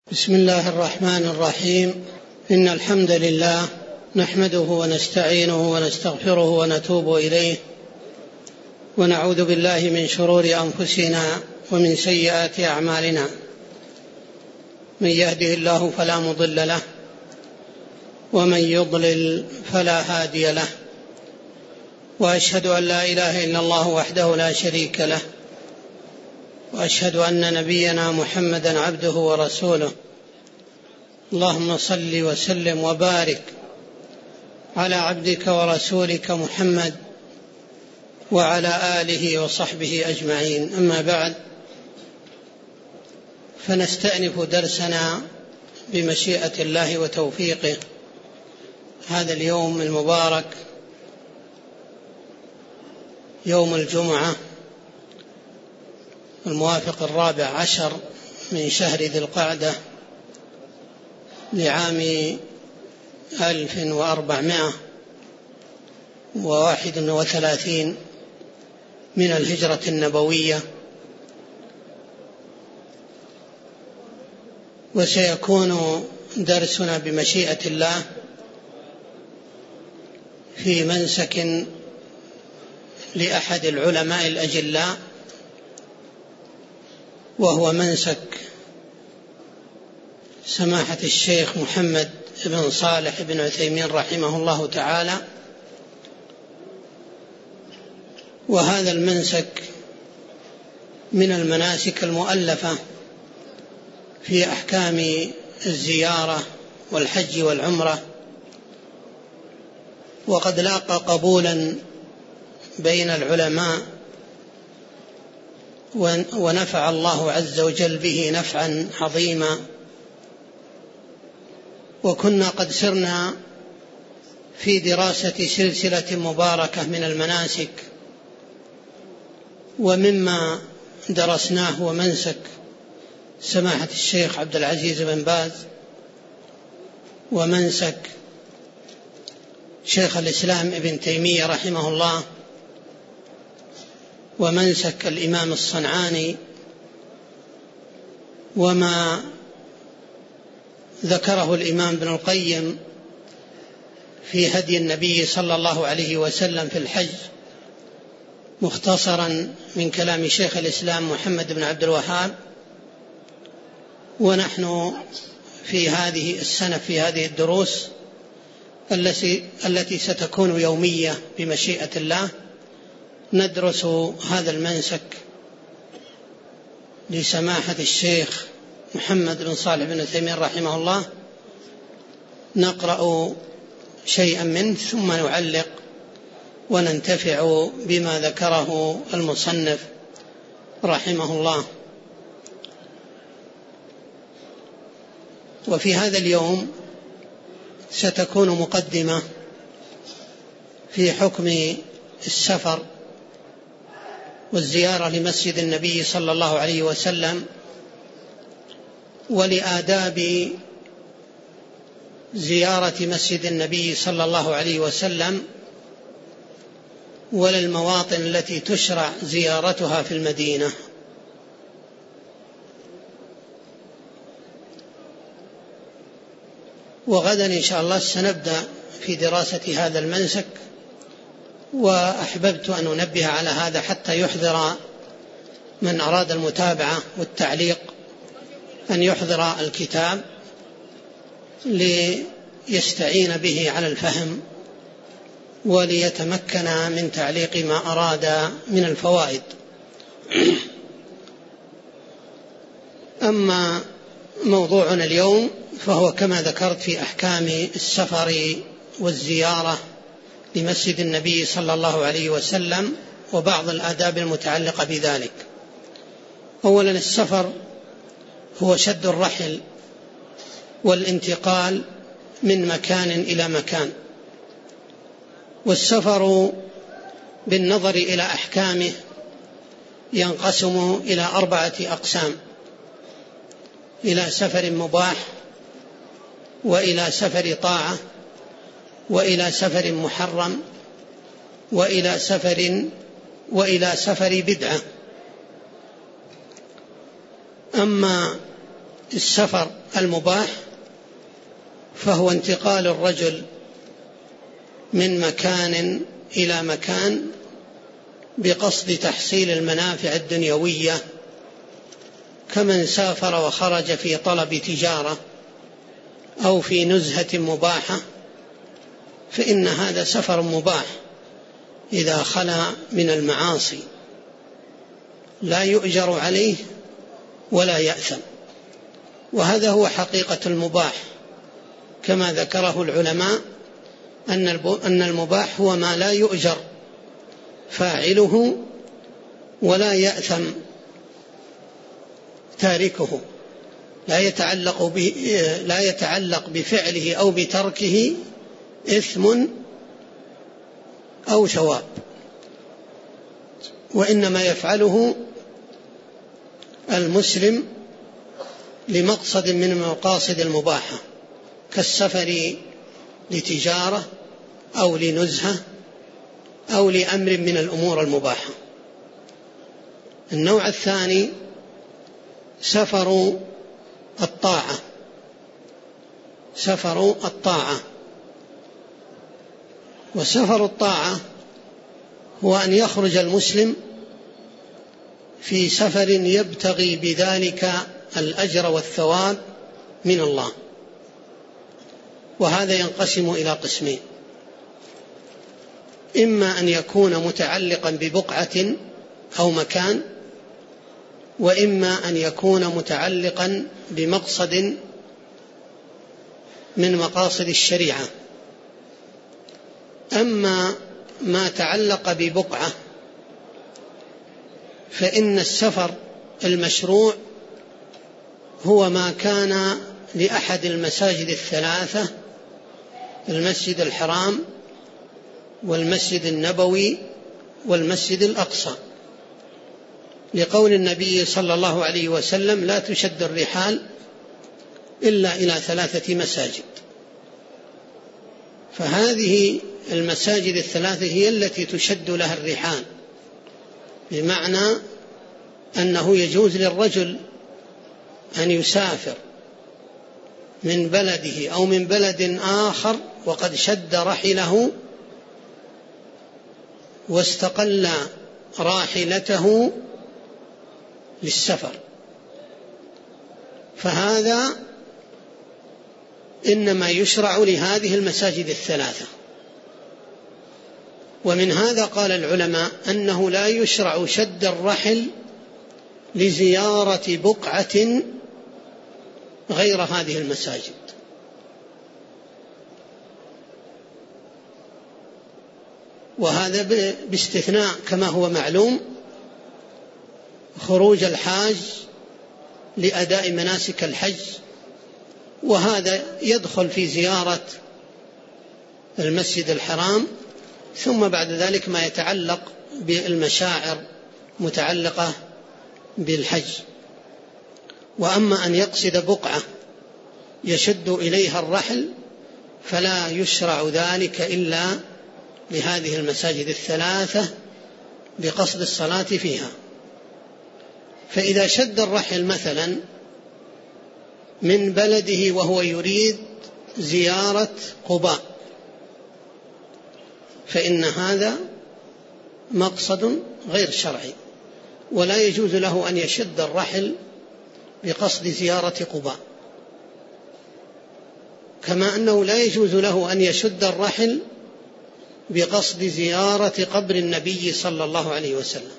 بسم الله الرحمن الرحيم. إن الحمد لله نحمده ونستعينه ونستغفره ونتوب إليه، ونعوذ بالله من شرور أنفسنا ومن سيئات أعمالنا. من يهده الله فلا مضل له، ومن يضلل فلا هادي له، وأشهد أن لا إله إلا الله وحده لا شريك له، وأشهد أن نبينا محمدا عبده ورسوله. اللهم صل وسلم وبارك على عبدك ورسولك محمد وعلى آله وصحبه أجمعين. أما بعد، فنستأنف درسنا بمشيئة الله وتوفيقه هذا اليوم المبارك، يوم الجمعة الموافق 14 من شهر ذي القعدة لعام 1431 من الهجرة النبوية. وسيكون درسنا بمشيئة الله في منسك لأحد العلماء الأجلاء، وهو منسك سماحة الشيخ محمد بن صالح بن عثيمين رحمه الله تعالى. وهذا المنسك من المناسك المؤلفة في أحكام الزيارة والحج والعمرة، وقد لاقى قبولا بين العلماء، ونفع الله عز وجل به نفعا عظيما. وكنا قد سرنا في دراسة سلسلة مباركة من المناسك، ومما درسناه ومنسك سماحة الشيخ عبد العزيز بن باز، ومنسك شيخ الإسلام ابن تيمية رحمه الله، ومنسك الإمام الصنعاني، وما ذكره الإمام ابن القيم في هدي النبي صلى الله عليه وسلم في الحج، مختصرا من كلام شيخ الإسلام محمد بن عبد الوهاب. ونحن في هذه السنة في هذه الدروس التي ستكون يومية بمشيئة الله ندرس هذا المنسك لسماحة الشيخ محمد بن صالح بن عثيمين رحمه الله. نقرأ شيئا منه ثم نعلق وننتفع بما ذكره المصنف رحمه الله. وفي هذا اليوم ستكون مقدمة في حكم السفر والزيارة لمسجد النبي صلى الله عليه وسلم، ولآداب زيارة مسجد النبي صلى الله عليه وسلم، وللمواطن التي تشرع زيارتها في المدينة. وغدا إن شاء الله سنبدأ في دراسة هذا المنسك، وأحببت أن أنبه على هذا حتى يحضر من أراد المتابعة والتعليق أن يحضر الكتاب ليستعين به على الفهم، وليتمكن من تعليق ما أراد من الفوائد. أما موضوعنا اليوم فهو كما ذكرت في أحكام السفر والزيارة لمسجد النبي صلى الله عليه وسلم، وبعض الآداب المتعلقة بذلك. أولا، السفر هو شد الرحل والانتقال من مكان إلى مكان. والسفر بالنظر إلى أحكامه ينقسم إلى 4 أقسام: إلى سفر مباح، وإلى سفر طاعة، وإلى سفر محرم، وإلى سفر بدعة. أما السفر المباح فهو انتقال الرجل من مكان إلى مكان بقصد تحصيل المنافع الدنيوية، كمن سافر وخرج في طلب تجارة أو في نزهة مباحة، فإن هذا سفر مباح إذا خلا من المعاصي، لا يؤجر عليه ولا يأثم. وهذا هو حقيقة المباح كما ذكره العلماء، أن المباح هو ما لا يؤجر فاعله ولا يأثم تاركه، لا يتعلق بفعله أو بتركه إثم أو ثواب، وإنما يفعله المسلم لمقصد من المقاصد المباحة، كالسفر لتجارة أو لنزهة أو لأمر من الأمور المباحة. النوع الثاني سفر الطاعة. وسفر الطاعة هو أن يخرج المسلم في سفر يبتغي بذلك الأجر والثواب من الله، وهذا ينقسم إلى قسمين: إما أن يكون متعلقا ببقعة أو مكان، وإما أن يكون متعلقا بمقصد من مقاصد الشريعة. أما ما تعلق ببقعة فإن السفر المشروع هو ما كان لأحد المساجد الثلاثة: المسجد الحرام والمسجد النبوي والمسجد الأقصى، لقول النبي صلى الله عليه وسلم: لا تشد الرحال إلا إلى 3 مساجد. فهذه المساجد الثلاثة هي التي تشد لها الرحال، بمعنى أنه يجوز للرجل أن يسافر من بلده أو من بلد آخر وقد شد رحله واستقل راحلته للسفر، فهذا إنما يشرع لهذه المساجد الثلاثة. ومن هذا قال العلماء أنه لا يشرع شد الرحل لزيارة بقعة غير هذه المساجد، وهذا باستثناء كما هو معلوم خروج الحاج لأداء مناسك الحج، وهذا يدخل في زيارة المسجد الحرام، ثم بعد ذلك ما يتعلق بالمشاعر متعلقة بالحج. وأما أن يقصد بقعة يشد إليها الرحل فلا يشرع ذلك إلا لهذه المساجد الثلاثة بقصد الصلاة فيها. فإذا شد الرحل مثلا من بلده وهو يريد زيارة قباء فإن هذا مقصد غير شرعي، ولا يجوز له أن يشد الرحل بقصد زيارة قباء، كما أنه لا يجوز له أن يشد الرحل بقصد زيارة قبر النبي صلى الله عليه وسلم،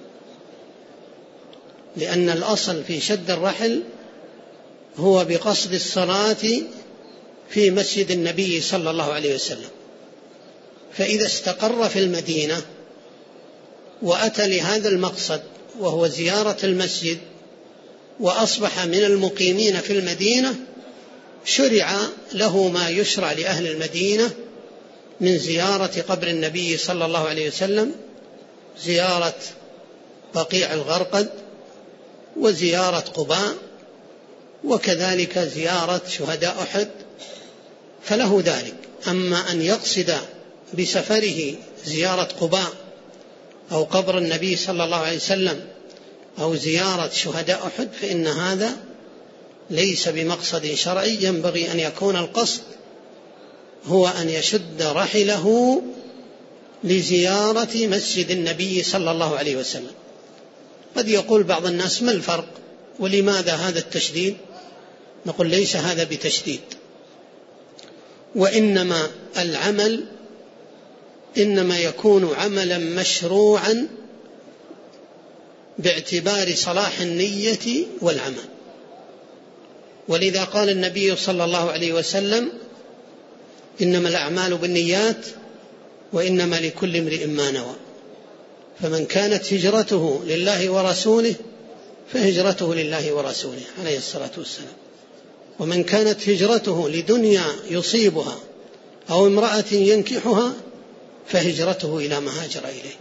لأن الأصل في شد الرحل هو بقصد الصلاة في مسجد النبي صلى الله عليه وسلم. فإذا استقر في المدينة وأتى لهذا المقصد وهو زيارة المسجد وأصبح من المقيمين في المدينة، شرع له ما يشرع لأهل المدينة من زيارة قبر النبي صلى الله عليه وسلم، زيارة بقيع الغرقد وزيارة قباء وكذلك زيارة شهداء أحد، فله ذلك. أما أن يقصد بسفره زيارة قباء أو قبر النبي صلى الله عليه وسلم أو زيارة شهداء أحد فإن هذا ليس بمقصد شرعي، ينبغي أن يكون القصد هو أن يشد رحله لزيارة مسجد النبي صلى الله عليه وسلم. قد يقول بعض الناس: ما الفرق ولماذا هذا التشديد؟ نقول: ليس هذا بتشديد، وإنما العمل إنما يكون عملا مشروعا باعتبار صلاح النية والعمل. ولذا قال النبي صلى الله عليه وسلم: إنما الأعمال بالنيات وإنما لكل امرئ ما نوى، فمن كانت هجرته لله ورسوله فهجرته لله ورسوله عليه الصلاة والسلام، ومن كانت هجرته لدنيا يصيبها أو امرأة ينكحها فهجرته إلى ما هاجر إليه.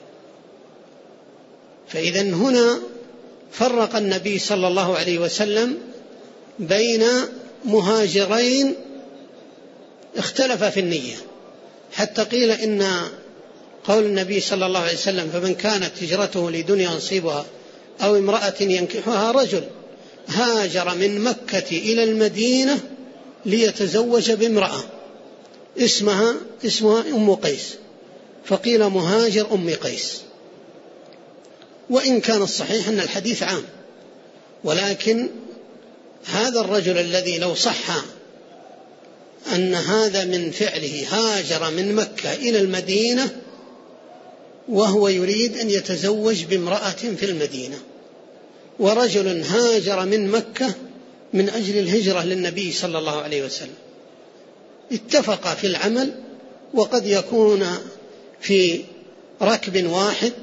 فإذن هنا فرق النبي صلى الله عليه وسلم بين مهاجرين اختلف في النية، حتى قيل إن قول النبي صلى الله عليه وسلم: فمن كانت هجرته لدنيا يصيبها أو امرأة ينكحها، رجل هاجر من مكة إلى المدينة ليتزوج بامرأة اسمها أم قيس، فقيل مهاجر أم قيس. وإن كان الصحيح أن الحديث عام، ولكن هذا الرجل الذي لو صح أن هذا من فعله هاجر من مكة إلى المدينة وهو يريد أن يتزوج بامرأة في المدينة، ورجل هاجر من مكة من أجل الهجرة للنبي صلى الله عليه وسلم، اتفق في العمل، وقد يكون في ركب واحد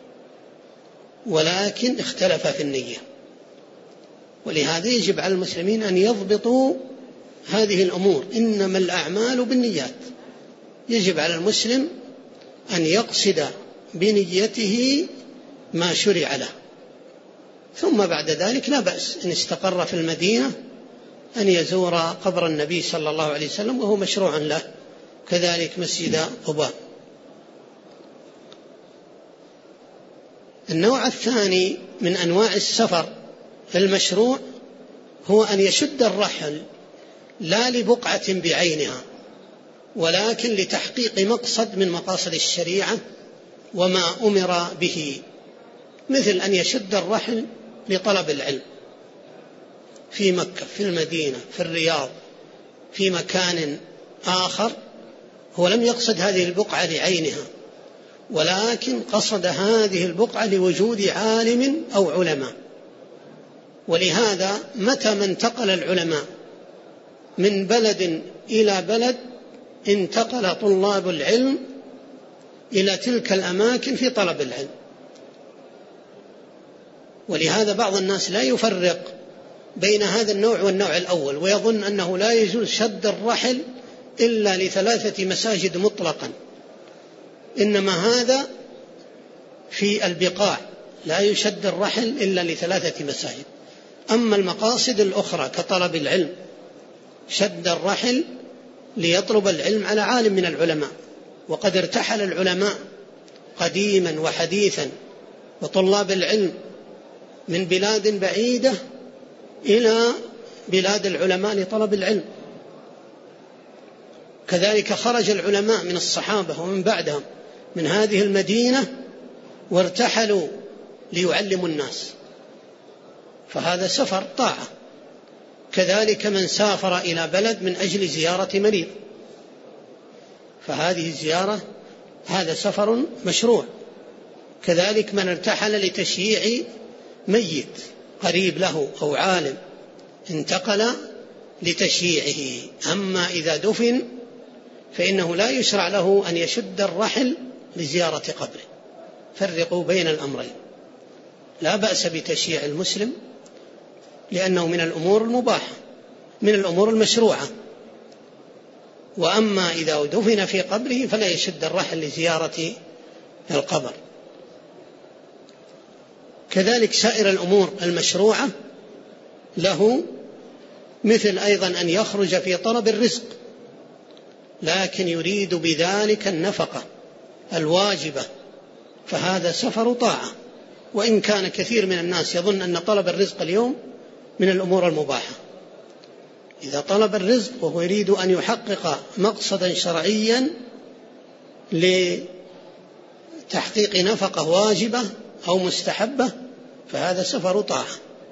ولكن اختلف في النية. ولهذا يجب على المسلمين أن يضبطوا هذه الأمور، إنما الأعمال بالنيات. يجب على المسلم أن يقصد بنيته ما شرع له، ثم بعد ذلك لا بأس إن استقر في المدينة أن يزور قبر النبي صلى الله عليه وسلم، وهو مشروع له، كذلك مسجد قباء. النوع الثاني من أنواع السفر المشروع هو أن يشد الرحل لا لبقعة بعينها، ولكن لتحقيق مقصد من مقاصد الشريعة وما أمر به، مثل أن يشد الرحل لطلب العلم في مكة، في المدينة، في الرياض، في مكان آخر. هو لم يقصد هذه البقعة لعينها، ولكن قصد هذه البقعة لوجود عالم أو علماء. ولهذا متى ما انتقل العلماء من بلد إلى بلد انتقل طلاب العلم إلى تلك الأماكن في طلب العلم. ولهذا بعض الناس لا يفرق بين هذا النوع والنوع الأول، ويظن أنه لا يجوز شد الرحل إلا ل3 مساجد مطلقا، إنما هذا في البقاع لا يشد الرحل إلا ل3 مساجد. أما المقاصد الأخرى كطلب العلم شد الرحل ليطلب العلم على عالم من العلماء. وقد ارتحل العلماء قديما وحديثا وطلاب العلم من بلاد بعيدة إلى بلاد العلماء لطلب العلم. كذلك خرج العلماء من الصحابة ومن بعدهم من هذه المدينة وارتحلوا ليعلموا الناس، فهذا سفر طاعة. كذلك من سافر إلى بلد من أجل زيارة مريض، فهذه الزيارة هذا سفر مشروع. كذلك من ارتحل لتشييع ميت قريب له أو عالم انتقل لتشييعه. أما إذا دفن فإنه لا يشرع له أن يشد الرحل لزيارة قبره. فرقوا بين الأمرين. لا بأس بتشييع المسلم لأنه من الأمور المباحة، من الأمور المشروعة. وأما إذا دفن في قبره فلا يشد الرحل لزيارة القبر. كذلك سائر الأمور المشروعة له، مثل أيضا أن يخرج في طلب الرزق لكن يريد بذلك النفقة الواجبة، فهذا سفر طاعة. وإن كان كثير من الناس يظن أن طلب الرزق اليوم من الأمور المباحة، إذا طلب الرزق وهو يريد أن يحقق مقصدا شرعيا لتحقيق نفقة واجبة أو مستحبة فهذا سفر طاعة.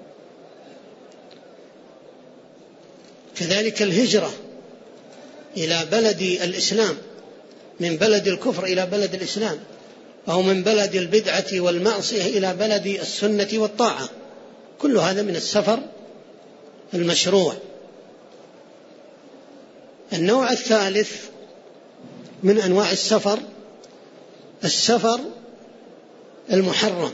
كذلك الهجرة إلى بلد الإسلام من بلد الكفر إلى بلد الإسلام، أو من بلد البدعة والمعصية إلى بلد السنة والطاعة، كل هذا من السفر المشروع. النوع الثالث من أنواع السفر السفر المحرم.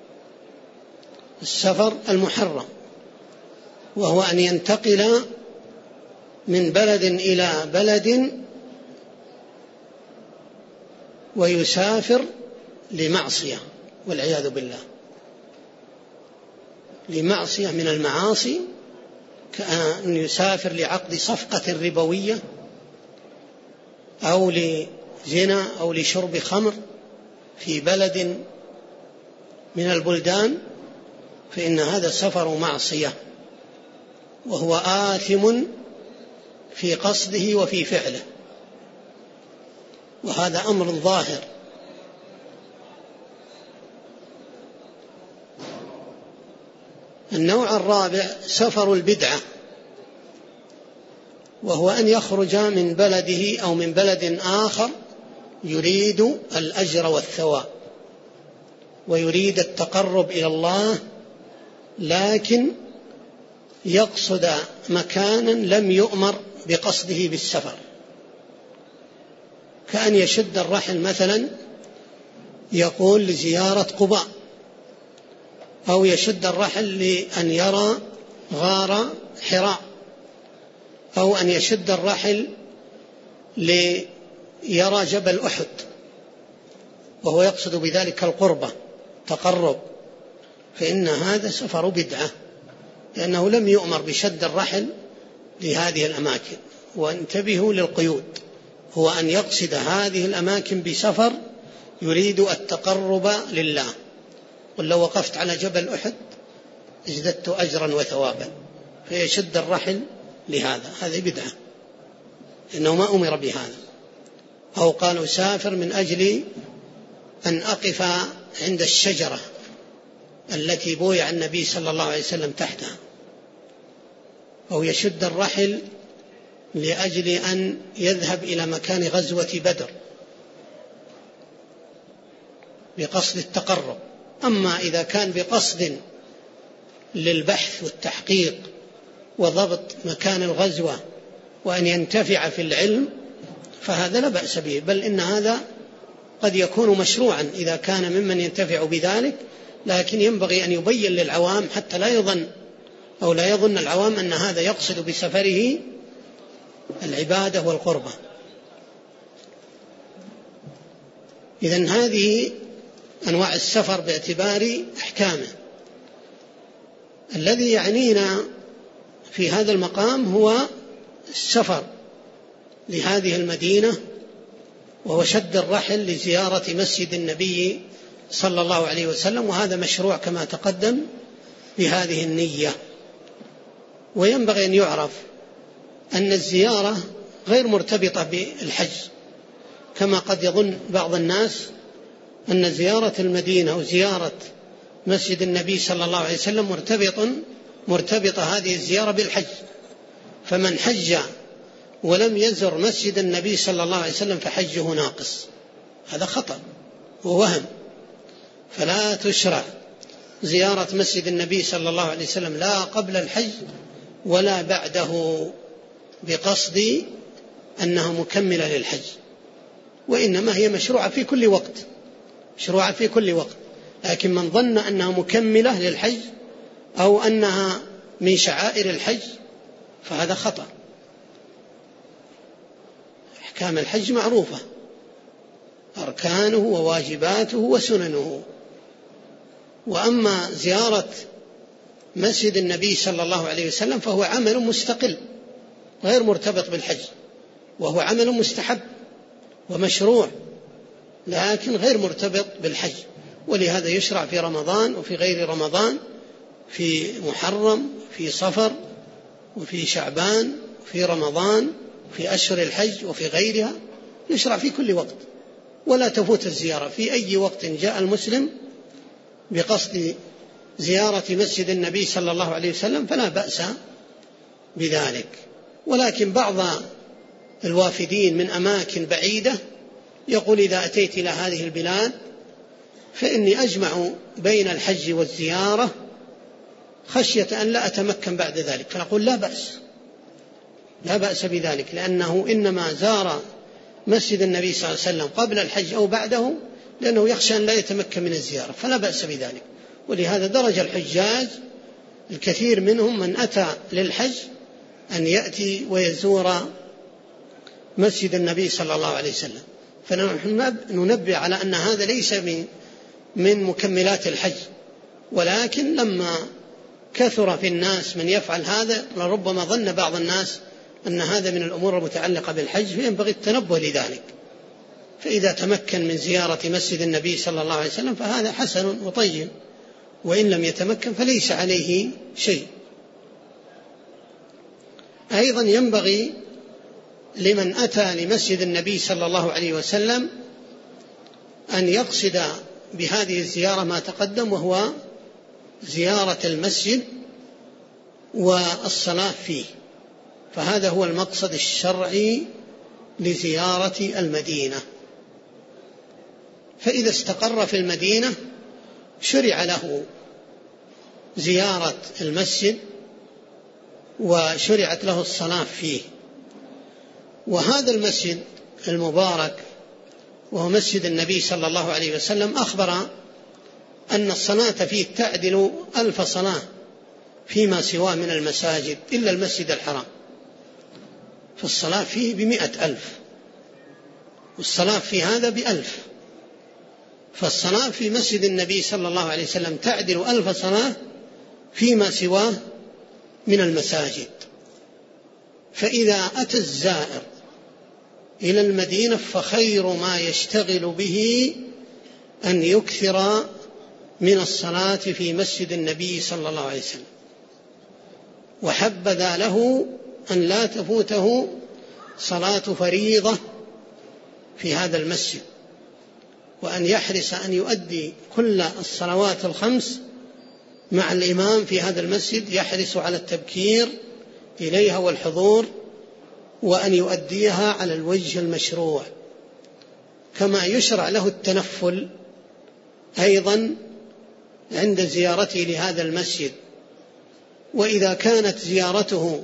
السفر المحرم وهو أن ينتقل من بلد إلى بلد ويسافر لمعصية والعياذ بالله، لمعصية من المعاصي، كأن يسافر لعقد صفقة ربوية أو لزنا أو لشرب خمر في بلد من البلدان، فإن هذا سفر معصية وهو آثم في قصده وفي فعله، وهذا أمر ظاهر. النوع الرابع سفر البدعة، وهو أن يخرج من بلده أو من بلد آخر يريد الأجر والثواب ويريد التقرب إلى الله، لكن يقصد مكانا لم يؤمر بقصده بالسفر، كأن يشد الرحل مثلا يقول لزيارة قباء، أو يشد الرحل لأن يرى غار حراء، أو أن يشد الرحل ليرى جبل أحد، وهو يقصد بذلك القربة تقرب، فإن هذا سفر بدعة، لأنه لم يؤمر بشد الرحل لهذه الأماكن. وانتبهوا للقيود، هو أن يقصد هذه الأماكن بسفر يريد التقرب لله، قل لو وقفت على جبل أحد ازددت أجرا وثوابا، فيشد الرحل لهذا، هذه بدعة إنه ما أمر بهذا. أو قالوا سافر من أجل أن أقف عند الشجرة التي بويع النبي صلى الله عليه وسلم تحتها، أو يشد الرحل لأجل أن يذهب إلى مكان غزوة بدر بقصد التقرب. أما إذا كان بقصد للبحث والتحقيق وضبط مكان الغزوة وأن ينتفع في العلم فهذا لا بأس به، بل إن هذا قد يكون مشروعا إذا كان ممن ينتفع بذلك، لكن ينبغي أن يبين للعوام حتى لا يظن العوام أن هذا يقصد بسفره العبادة والقربة. إذن هذه أنواع السفر باعتبار أحكامه. الذي يعنينا في هذا المقام هو السفر لهذه المدينة، وهو شد الرحل لزيارة مسجد النبي صلى الله عليه وسلم، وهذا مشروع كما تقدم بهذه النية. وينبغي أن يعرف أن الزيارة غير مرتبطة بالحج، كما قد يظن بعض الناس أن زيارة المدينة وزيارة مسجد النبي صلى الله عليه وسلم مرتبطة هذه الزيارة بالحج، فمن حج ولم يزر مسجد النبي صلى الله عليه وسلم فحجه ناقص. هذا خطأ ووهم، فلا تشرع زيارة مسجد النبي صلى الله عليه وسلم لا قبل الحج ولا بعده بقصد أنها مكملة للحج، وإنما هي مشروعة في كل وقت، لكن من ظن أنها مكملة للحج أو أنها من شعائر الحج فهذا خطأ. أحكام الحج معروفة، أركانه وواجباته وسننه. وأما زيارة مسجد النبي صلى الله عليه وسلم فهو عمل مستقل غير مرتبط بالحج، وهو عمل مستحب ومشروع لكن غير مرتبط بالحج، ولهذا يشرع في رمضان وفي غير رمضان، في محرم، في صفر، وفي شعبان، في رمضان، في أشهر الحج، وفي غيرها، يشرع في كل وقت، ولا تفوت الزيارة في أي وقت جاء المسلم بقصد زيارة مسجد النبي صلى الله عليه وسلم فلا بأس بذلك. ولكن بعض الوافدين من أماكن بعيدة يقول إذا أتيت إلى هذه البلاد فإني أجمع بين الحج والزيارة خشية أن لا أتمكن بعد ذلك، فنقول لا بأس بذلك، لأنه إنما زار مسجد النبي صلى الله عليه وسلم قبل الحج أو بعده لأنه يخشى أن لا يتمكن من الزيارة، فلا بأس بذلك. ولهذا درج الحجاج الكثير منهم من أتى للحج أن يأتي ويزور مسجد النبي صلى الله عليه وسلم. فنحن ننبه على أن هذا ليس من مكملات الحج، ولكن لما كثر في الناس من يفعل هذا لربما ظن بعض الناس أن هذا من الأمور المتعلقة بالحج، فينبغي التنبه لذلك. فإذا تمكن من زيارة مسجد النبي صلى الله عليه وسلم فهذا حسن وطيب، وإن لم يتمكن فليس عليه شيء. أيضا ينبغي لمن أتى لمسجد النبي صلى الله عليه وسلم أن يقصد بهذه الزيارة ما تقدم، وهو زيارة المسجد والصلاة فيه، فهذا هو المقصد الشرعي لزيارة المدينة. فإذا استقر في المدينة شرع له زيارة المسجد وشرعت له الصلاة فيه. وهذا المسجد المبارك وهو مسجد النبي صلى الله عليه وسلم أخبر أن الصلاة فيه تعدل 1000 صلاة فيما سواه من المساجد إلا المسجد الحرام، فالصلاة فيه ب100,000 والصلاة في هذا ب1000، فالصلاة في مسجد النبي صلى الله عليه وسلم تعدل 1000 صلاة فيما سواه من المساجد. فإذا أتى الزائر إلى المدينة فخير ما يشتغل به أن يكثر من الصلاة في مسجد النبي صلى الله عليه وسلم، وحبذا له أن لا تفوته صلاة فريضة في هذا المسجد، وأن يحرص أن يؤدي كل الصلوات الخمس مع الإمام في هذا المسجد، يحرص على التبكير إليها والحضور، وأن يؤديها على الوجه المشروع. كما يشرع له التنفل أيضا عند زيارته لهذا المسجد. وإذا كانت زيارته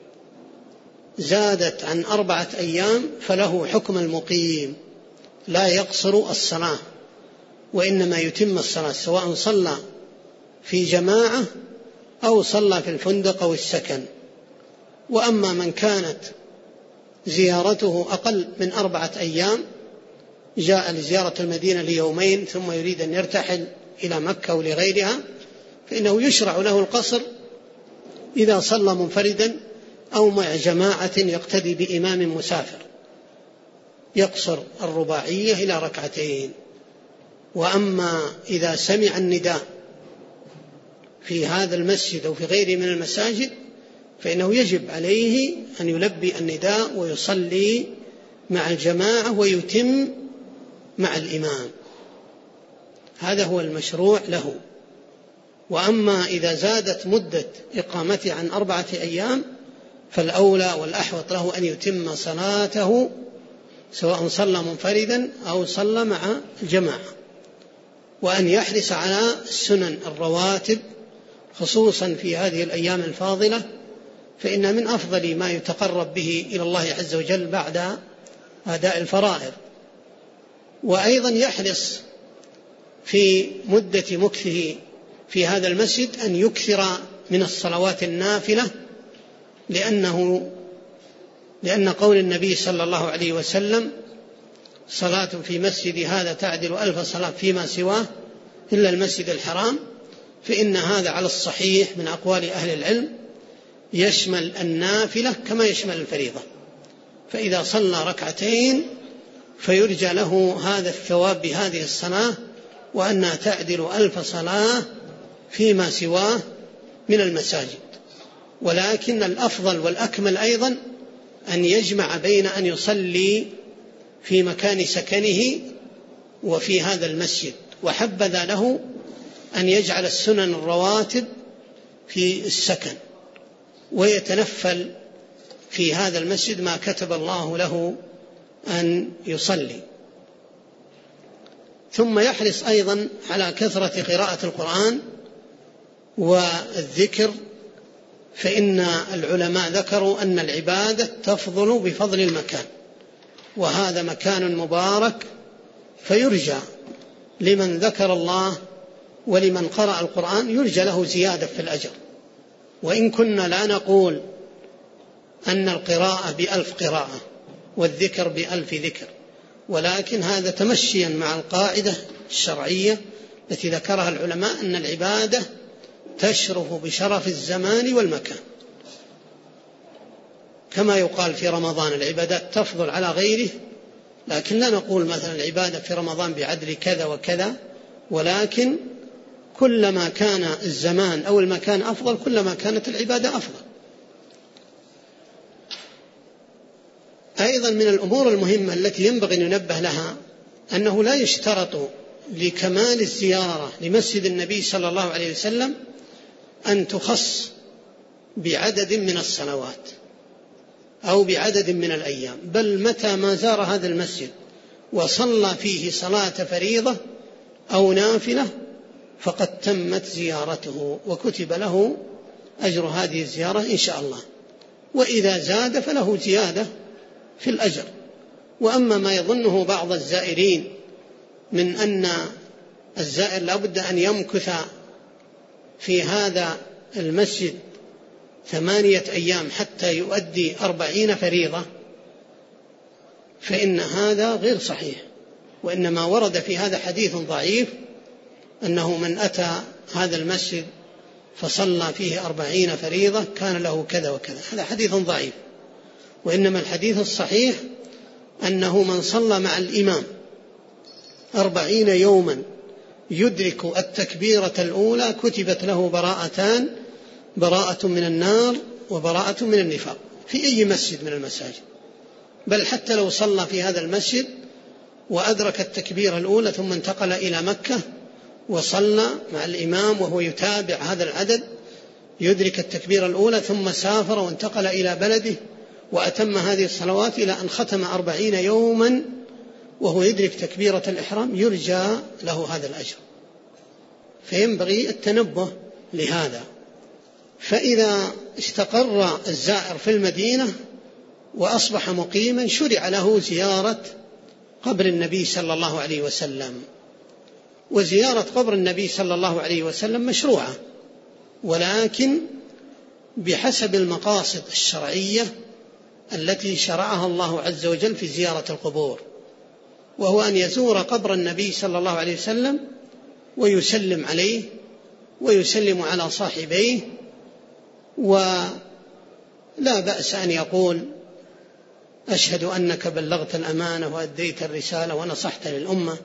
زادت عن 4 أيام فله حكم المقيم، لا يقصر الصلاة وإنما يتم الصلاة، سواء صلى في جماعة أو صلى في الفندق أو السكن. وأما من كانت زيارته أقل من 4 أيام، جاء لزيارة المدينة ليومين ثم يريد أن يرتحل إلى مكة أو لغيرها، فإنه يشرع له القصر إذا صلى منفردا أو مع جماعة يقتدي بإمام مسافر، يقصر الرباعية إلى 2. وأما إذا سمع النداء في هذا المسجد أو في غيره من المساجد فإنه يجب عليه أن يلبي النداء ويصلي مع الجماعة ويتم مع الإمام، هذا هو المشروع له. وأما إذا زادت مدة إقامته عن 4 أيام فالأولى والأحوط له أن يتم صلاته سواء صلى منفردا أو صلى مع الجماعة، وأن يحرص على السنن الرواتب خصوصا في هذه الأيام الفاضلة، فإن من أفضل ما يتقرب به إلى الله عز وجل بعد أداء الفرائض. وأيضا يحرص في مدة مكثه في هذا المسجد أن يكثر من الصلوات النافلة، لأن قول النبي صلى الله عليه وسلم صلاة في مسجد هذا تعدل 1000 صلاة فيما سواه إلا المسجد الحرام، فإن هذا على الصحيح من أقوال أهل العلم يشمل النافلة كما يشمل الفريضة. فإذا صلى 2 فيرجى له هذا الثواب بهذه الصلاة، وأنها تعدل 1000 صلاة فيما سواه من المساجد. ولكن الأفضل والأكمل أيضا أن يجمع بين أن يصلي في مكان سكنه وفي هذا المسجد، وحبذا له أن يجعل السنن الرواتب في السكن ويتنفل في هذا المسجد ما كتب الله له أن يصلي. ثم يحرص أيضا على كثرة قراءة القرآن والذكر، فإن العلماء ذكروا أن العبادة تفضل بفضل المكان، وهذا مكان مبارك، فيرجى لمن ذكر الله ولمن قرأ القرآن يرجى له زيادة في الأجر. وإن كنا لا نقول أن القراءة ب1000 قراءة والذكر ب1000 ذكر، ولكن هذا تمشيا مع القاعدة الشرعية التي ذكرها العلماء أن العبادة تشرف بشرف الزمان والمكان، كما يقال في رمضان العبادات تفضل على غيره، لكن لا نقول مثلا العبادة في رمضان بعدل كذا وكذا، ولكن كلما كان الزمان أو المكان أفضل كلما كانت العبادة أفضل. أيضا من الأمور المهمة التي ينبغي أن ينبه لها أنه لا يشترط لكمال الزيارة لمسجد النبي صلى الله عليه وسلم أن تخص بعدد من الصلوات أو بعدد من الأيام، بل متى ما زار هذا المسجد وصلى فيه صلاة فريضة أو نافلة فقد تمت زيارته وكتب له أجر هذه الزيارة إن شاء الله، وإذا زاد فله زيادة في الأجر. وأما ما يظنه بعض الزائرين من أن الزائر لا بد أن يمكث في هذا المسجد 8 أيام حتى يؤدي 40 فريضة، فإن هذا غير صحيح، وإنما ورد في هذا حديث ضعيف أنه من أتى هذا المسجد فصلى فيه 40 فريضة كان له كذا وكذا، هذا حديث ضعيف. وإنما الحديث الصحيح أنه من صلى مع الإمام 40 يوما يدرك التكبيرة الأولى كتبت له براءتان، براءة من النار وبراءة من النفاق، في أي مسجد من المساجد، بل حتى لو صلى في هذا المسجد وأدرك التكبيرة الأولى ثم انتقل إلى مكة وصلى مع الإمام وهو يتابع هذا العدد يدرك التكبيرة الأولى ثم سافر وانتقل إلى بلده وأتم هذه الصلوات إلى أن ختم 40 يوما وهو يدرك تكبيرة الإحرام يرجى له هذا الأجر. فينبغي التنبه لهذا. فإذا استقر الزائر في المدينة وأصبح مقيما شرع له زيارة قبر النبي صلى الله عليه وسلم، وزيارة قبر النبي صلى الله عليه وسلم مشروعة، ولكن بحسب المقاصد الشرعية التي شرعها الله عز وجل في زيارة القبور، وهو أن يزور قبر النبي صلى الله عليه وسلم ويسلم عليه ويسلم على صاحبيه، ولا بأس أن يقول أشهد أنك بلغت الأمانة وأديت الرسالة ونصحت للأمة.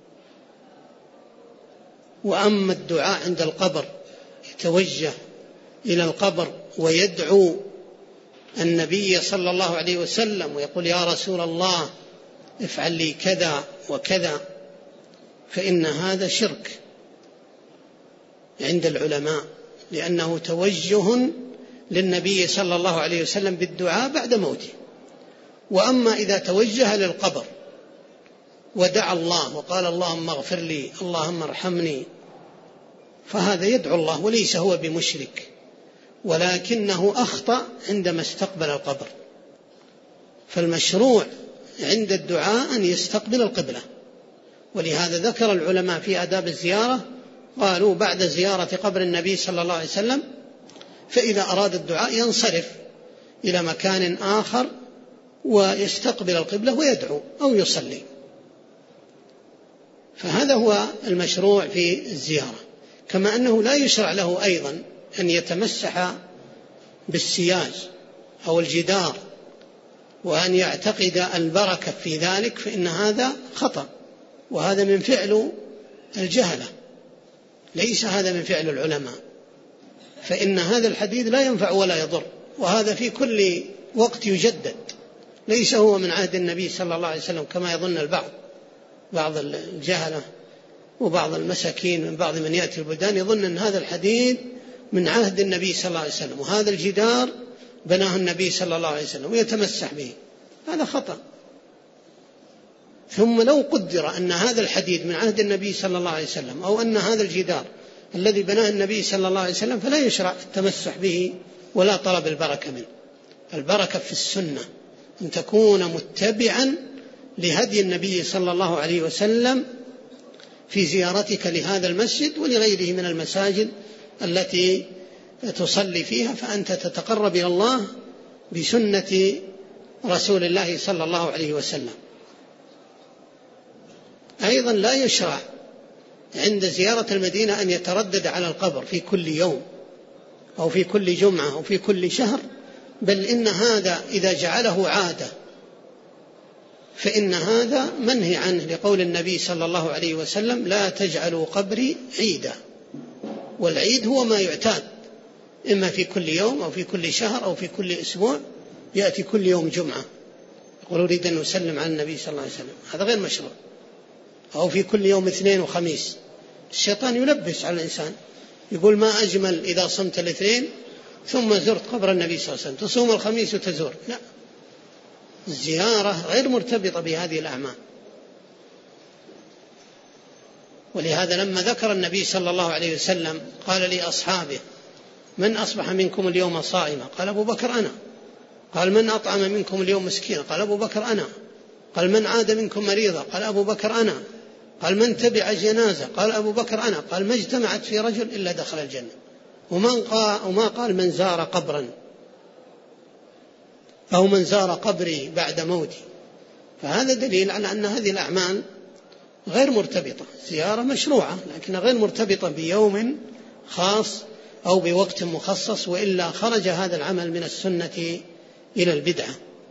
وأما الدعاء عند القبر يتوجه إلى القبر ويدعو النبي صلى الله عليه وسلم ويقول يا رسول الله افعل لي كذا وكذا، فإن هذا شرك عند العلماء، لأنه توجه للنبي صلى الله عليه وسلم بالدعاء بعد موته. وأما إذا توجه للقبر ودعا الله وقال اللهم اغفر لي اللهم ارحمني فهذا يدعو الله وليس هو بمشرك، ولكنه أخطأ عندما استقبل القبر. فالمشروع عند الدعاء أن يستقبل القبلة، ولهذا ذكر العلماء في آداب الزيارة قالوا بعد زيارة قبر النبي صلى الله عليه وسلم فإذا أراد الدعاء ينصرف إلى مكان آخر ويستقبل القبلة ويدعو أو يصلي. فهذا هو المشروع في الزيارة. كما أنه لا يشرع له أيضا أن يتمسح بالسياج أو الجدار وأن يعتقد البركة في ذلك، فإن هذا خطأ، وهذا من فعل الجهلة، ليس هذا من فعل العلماء. فإن هذا الحديد لا ينفع ولا يضر، وهذا في كل وقت يجدد، ليس هو من عهد النبي صلى الله عليه وسلم كما يظن بعض الجهلة وبعض المساكين من بعض من يأتي البلدان يظن أن هذا الحديد من عهد النبي صلى الله عليه وسلم، وهذا الجدار بناه النبي صلى الله عليه وسلم ويتمسح به. هذا خطأ. ثم لو قدر أن هذا الحديد من عهد النبي صلى الله عليه وسلم، أو أن هذا الجدار الذي بناه النبي صلى الله عليه وسلم، فلا يشرع التمسح به ولا طلب البركة منه. البركة في السنة، أن تكون متبعا لهدي النبي صلى الله عليه وسلم في زيارتك لهذا المسجد ولغيره من المساجد التي تصلي فيها، فأنت تتقرب إلى الله بسنة رسول الله صلى الله عليه وسلم. أيضا لا يشرع عند زيارة المدينة أن يتردد على القبر في كل يوم أو في كل جمعة أو في كل شهر، بل إن هذا إذا جعله عادة فإن هذا منهي عنه، لقول النبي صلى الله عليه وسلم: لا تجعلوا قبري عيدا. والعيد هو ما يعتاد، إما في كل يوم أو في كل شهر أو في كل أسبوع، يأتي كل يوم جمعة يقول أريد أن أسلم على النبي صلى الله عليه وسلم، هذا غير مشروع. أو في كل يوم اثنين وخميس، الشيطان يلبس على الإنسان، يقول ما أجمل إذا صمت الاثنين ثم زرت قبر النبي صلى الله عليه وسلم، تصوم الخميس وتزور. لا، الزيارة غير مرتبطة بهذه الأعمال. ولهذا لما ذكر النبي صلى الله عليه وسلم قال لأصحابه: من أصبح منكم اليوم صائما؟ قال أبو بكر أنا. قال: من أطعم منكم اليوم مسكينا؟ قال أبو بكر أنا. قال: من عاد منكم مريضا؟ قال أبو بكر أنا. قال: من تبع جنازة؟ قال أبو بكر أنا. قال: ما اجتمعت في رجل إلا دخل الجنة. وما قال من زار قبرا أو من زار قبري بعد موتي. فهذا دليل على أن هذه الأعمال غير مرتبطة، زيارة مشروعة لكنها غير مرتبطة بيوم خاص أو بوقت مخصص، وإلا خرج هذا العمل من السنة إلى البدعة.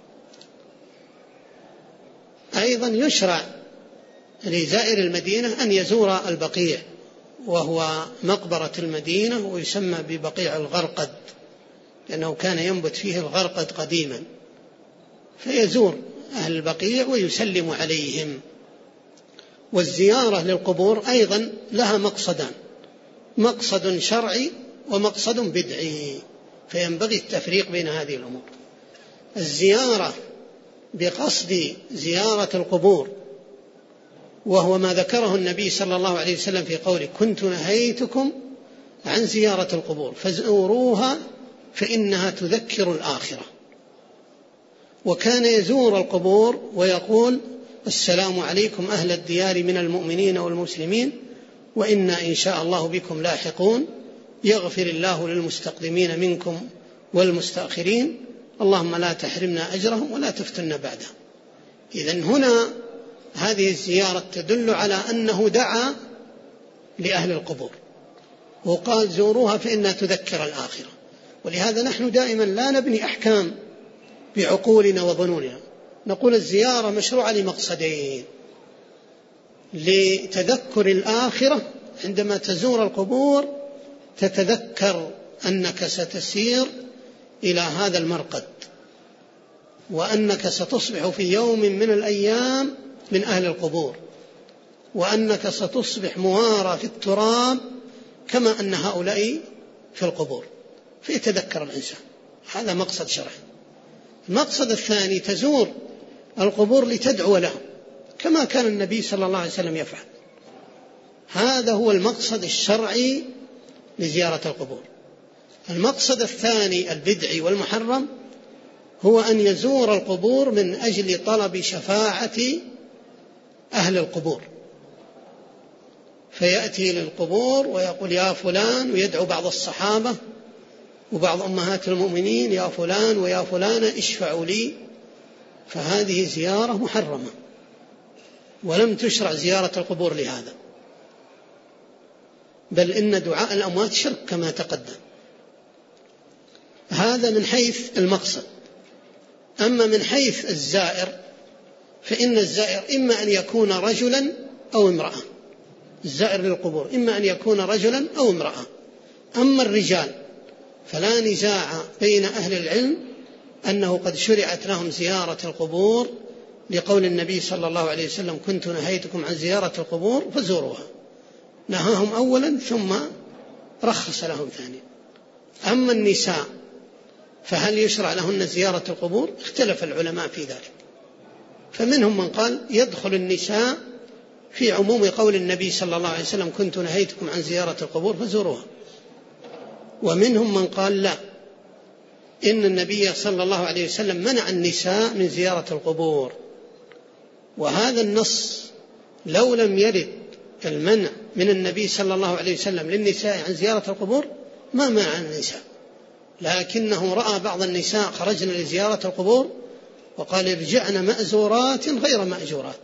أيضا يشرع لزائر المدينة أن يزور البقيع، وهو مقبرة المدينة، ويسمى ببقيع الغرقد لأنه كان ينبت فيه الغرقد قديما، فيزور أهل البقيع ويسلم عليهم. والزيارة للقبور أيضا لها مقصدان: مقصد شرعي ومقصد بدعي، فينبغي التفريق بين هذه الأمور. الزيارة بقصد زيارة القبور، وهو ما ذكره النبي صلى الله عليه وسلم في قوله: كنت نهيتكم عن زيارة القبور فزوروها فإنها تذكر الآخرة. وكان يزور القبور ويقول: السلام عليكم أهل الديار من المؤمنين والمسلمين وإنا إن شاء الله بكم لاحقون، يغفر الله للمستقدمين منكم والمستأخرين، اللهم لا تحرمنا أجرهم ولا تفتنا بعدهم. إذن هنا هذه الزيارة تدل على أنه دعا لأهل القبور وقال: زوروها فإنها تذكر الآخرة. ولهذا نحن دائما لا نبني أحكام بعقولنا وظنوننا، نقول الزيارة مشروعة لمقصدين: لتذكر الآخرة، عندما تزور القبور تتذكر أنك ستسير إلى هذا المرقد، وأنك ستصبح في يوم من الأيام من أهل القبور، وأنك ستصبح موارى في التراب كما أن هؤلاء في القبور، فيتذكر الإنسان. هذا مقصد شرعي. المقصد الثاني: تزور القبور لتدعو لهم كما كان النبي صلى الله عليه وسلم يفعل. هذا هو المقصد الشرعي لزيارة القبور. المقصد الثاني البدعي والمحرم هو أن يزور القبور من أجل طلب شفاعة أهل القبور، فيأتي للقبور ويقول: يا فلان، ويدعو بعض الصحابة وبعض أمهات المؤمنين: يا فلان ويا فلانة اشفعوا لي. فهذه زيارة محرمة، ولم تشرع زيارة القبور لهذا، بل إن دعاء الأموات شرك كما تقدم. هذا من حيث المقصد. أما من حيث الزائر، فإن الزائر إما أن يكون رجلا أو امرأة. الزائر للقبور إما أن يكون رجلا أو امرأة. أما الرجال فلا نزاع بين أهل العلم أنه قد شرعت لهم زيارة القبور لقول النبي صلى الله عليه وسلم كنت نهيتكم عن زيارة القبور فزوروها، نهاهم أولا ثم رخص لهم ثانيا. أما النساء فهل يشرع لهن زيارة القبور؟ اختلف العلماء في ذلك، فمنهم من قال يدخل النساء في عموم قول النبي صلى الله عليه وسلم كنت نهيتكم عن زيارة القبور فزوروها، ومنهم من قال لا، إن النبي صلى الله عليه وسلم منع النساء من زيارة القبور، وهذا النص لو لم يرد المنع من النبي صلى الله عليه وسلم للنساء عن زيارة القبور ما منع النساء، لكنه رأى بعض النساء خرجن لزيارة القبور وقال ارجعن مأزورات غير مأجورات،